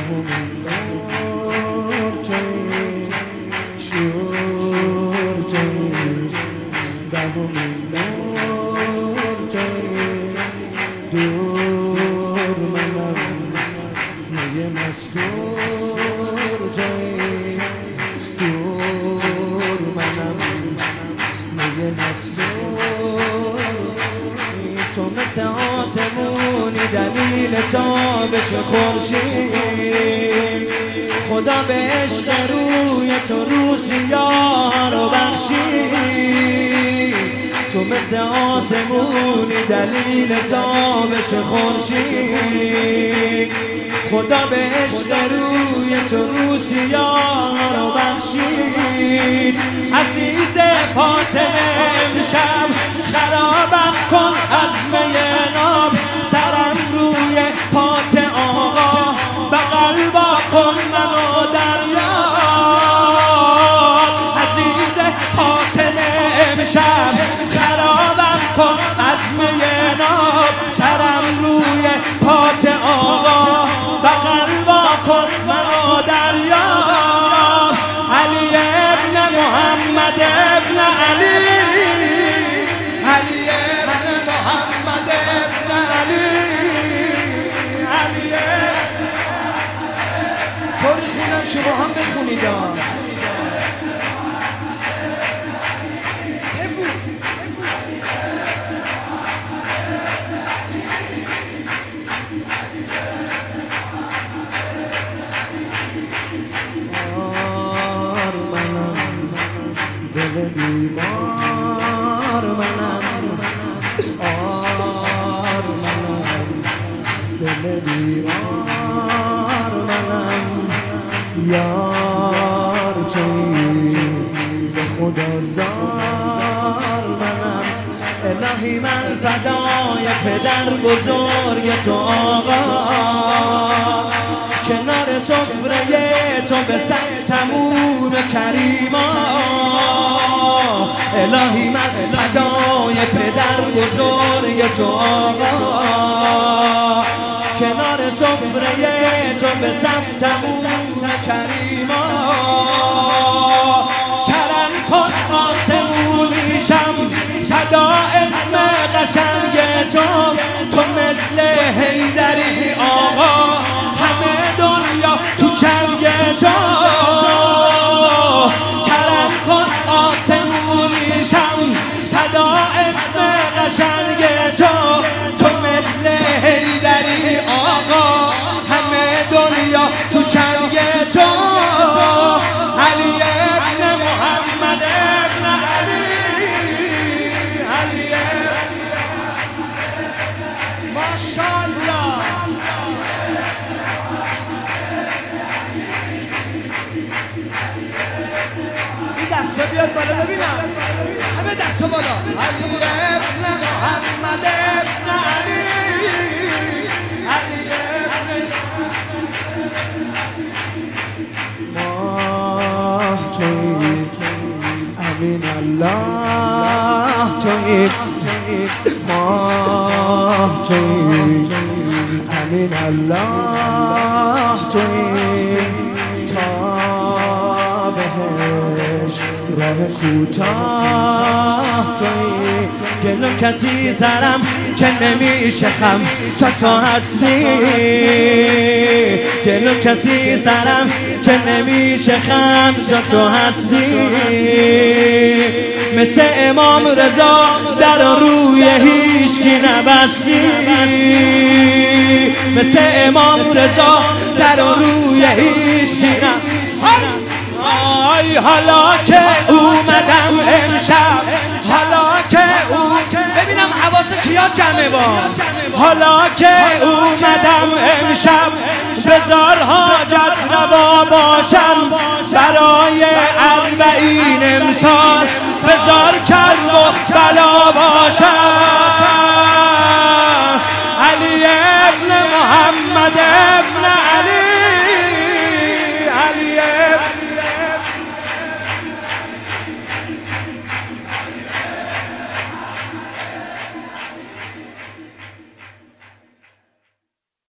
دهمین بار تویی شور تویی دهمین بار تویی دور منم میگه مستور تویی دور منم میگه مستور تو مثل آسمونی دلیل تابش خورشید خدا به عشق روی تو روسیا رو بخشید تو مثل آسمونی دلیل تابش خورشید خدا به عشق روی تو روسیا رو بخشید عزیز فاطمه امشب خرابم کن از می ناب سرم روی پات آقا بغل با کن منو دریاب عزیز فاطمه امشب خرابم کن از می ناب سرم روی پات آقا بغل با کن منو دریاب علی ابن محمد ابن علی علی ابن محمد ابن علی علی طوری خونم شما هم بخونید دل بیمار منم آر منم دل بیمار منم یار تویی به خدا زار منم الهی من فدای پدر بزرگ تو آقا کنار سفره تو به سر تموم کریما الهی من فدای پدر بزرگ تو آقا کنار سفره تو به سر تموم کریما کرم کن آسمونیشم فدا اسم قشنگ تو تو مثل حیدری آقا همه دنیا تو چنگ تو کرم کن آسمونیشم فدا اسم قشنگ تو تو مثل حیدری آقا همه دنیا تو چنگ تو علی ابن محمد ابن علی علی ماشاءالله این دستا بیاد بالا ببینم همه دستا بالا علی ابن محمد ابن علی علی ابن ماه تویی امین الله تویی ماه تویی امین الله تویی تا بهش راه کوتاه تویی جلو کسی سرم که نمیشه خم تا تو هستی جلو کسی سرم که نمیشه خم تا تو هستی مثل امام رضا در روی هیچکی نبستی مثل امام رضا در روی هیچکی نبستی آی حالا که اومدم امشب حالا که ببینم حواس کیا جمعه با حالا که اومدم امشب بذار حاجت روا باشم برای 40 امسال بذار کرب و بلا باشم